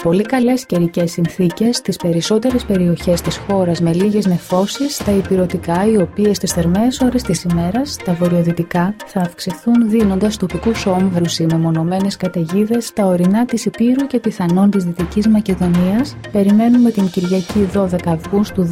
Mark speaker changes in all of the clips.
Speaker 1: Πολύ καλές καιρικές συνθήκες στις περισσότερες περιοχές της χώρας με λίγες νεφώσεις στα ηπειρωτικά, οι οποίες στις θερμαίες ώρες της ημέρας, στα βορειοδυτικά, θα αυξηθούν δίνοντας τοπικούς όμβρους ή μεμονωμένες καταιγίδες στα ορεινά της Υπήρου και πιθανόν της Δυτικής Μακεδονίας. Περιμένουμε την Κυριακή 12 Αυγούστου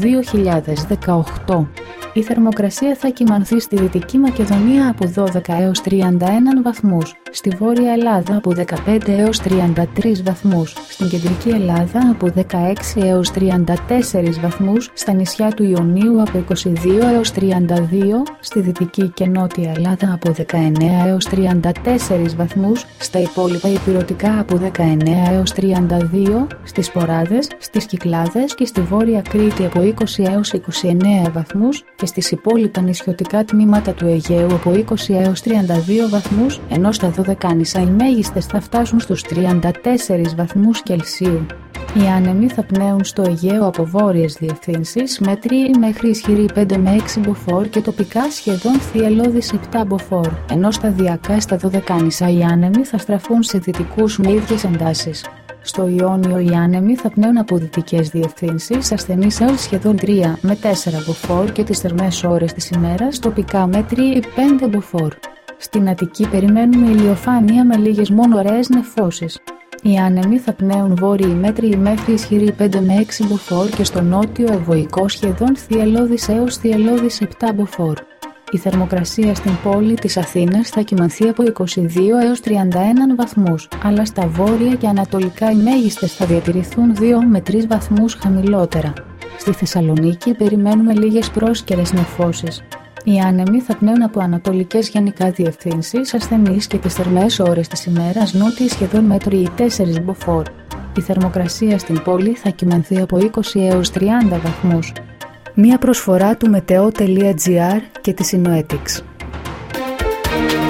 Speaker 1: 2018. Η θερμοκρασία θα κυμανθεί στη Δυτική Μακεδονία από 12 έως 31 βαθμούς, στη Βόρεια Ελλάδα από 15 έως 33 βαθμούς, στην Κεντρική Ελλάδα από 16 έως 34 βαθμούς, στα νησιά του Ιωνίου από 22 έως 32, στη Δυτική και Νότια Ελλάδα από 19 έως 34 βαθμούς, στα υπόλοιπα ηπειρωτικά από 19 έως 32, στις Ποράδες, στις Κυκλάδες και στη Βόρεια Κρήτη από 20 έως 29 βαθμούς και στις υπόλοιπα νησιωτικά τμήματα του Αιγαίου από 20 έως 32 βαθμούς, ενώ στα Δωδεκάνησα οι μέγιστες θα φτάσουν στους 34 βαθμούς Κελσίου. Οι άνεμοι θα πνέουν στο Αιγαίο από βόρειες διευθύνσεις, μέτριοι μέχρι ισχυροί 5 με 6 μποφόρ και τοπικά σχεδόν θυελλώδης 7 μποφόρ, ενώ σταδιακά στα Δωδεκάνησα οι άνεμοι θα στραφούν σε δυτικούς με ίδιες εντάσεις. Στο Ιόνιο οι άνεμοι θα πνέουν από δυτικές διευθύνσεις, ασθενείς έως σχεδόν 3 με 4 μποφόρ και τις θερμές ώρες της ημέρας, τοπικά μέτριοι 5 μποφόρ. Στην Αττική περιμένουμε ηλιοφάνεια με λίγες μόνο ωραίες νεφώσεις. Οι άνεμοι θα πνέουν βόρειοι μέτριοι μέχρι ισχυροί 5 με 6 μποφόρ και στο νότιο ευωικό σχεδόν θυελλώδης έως θυελλώδης 7 μποφόρ. Η θερμοκρασία στην πόλη της Αθήνας θα κυμανθεί από 22 έως 31 βαθμούς, αλλά στα βόρεια και ανατολικά οι μέγιστες θα διατηρηθούν 2 με 3 βαθμούς χαμηλότερα. Στη Θεσσαλονίκη περιμένουμε λίγες πρόσκαιρες νεφώσεις. Οι άνεμοι θα πνέουν από ανατολικές γενικά διευθύνσεις, ασθενείς και τις θερμαίες ώρες της ημέρας νότιοι σχεδόν μέτριοι 4 μποφόρ. Η θερμοκρασία στην πόλη θα κυμανθεί από 20 έως 30 βαθμούς. Μία προσφορά του Meteo.gr και της Synoetics.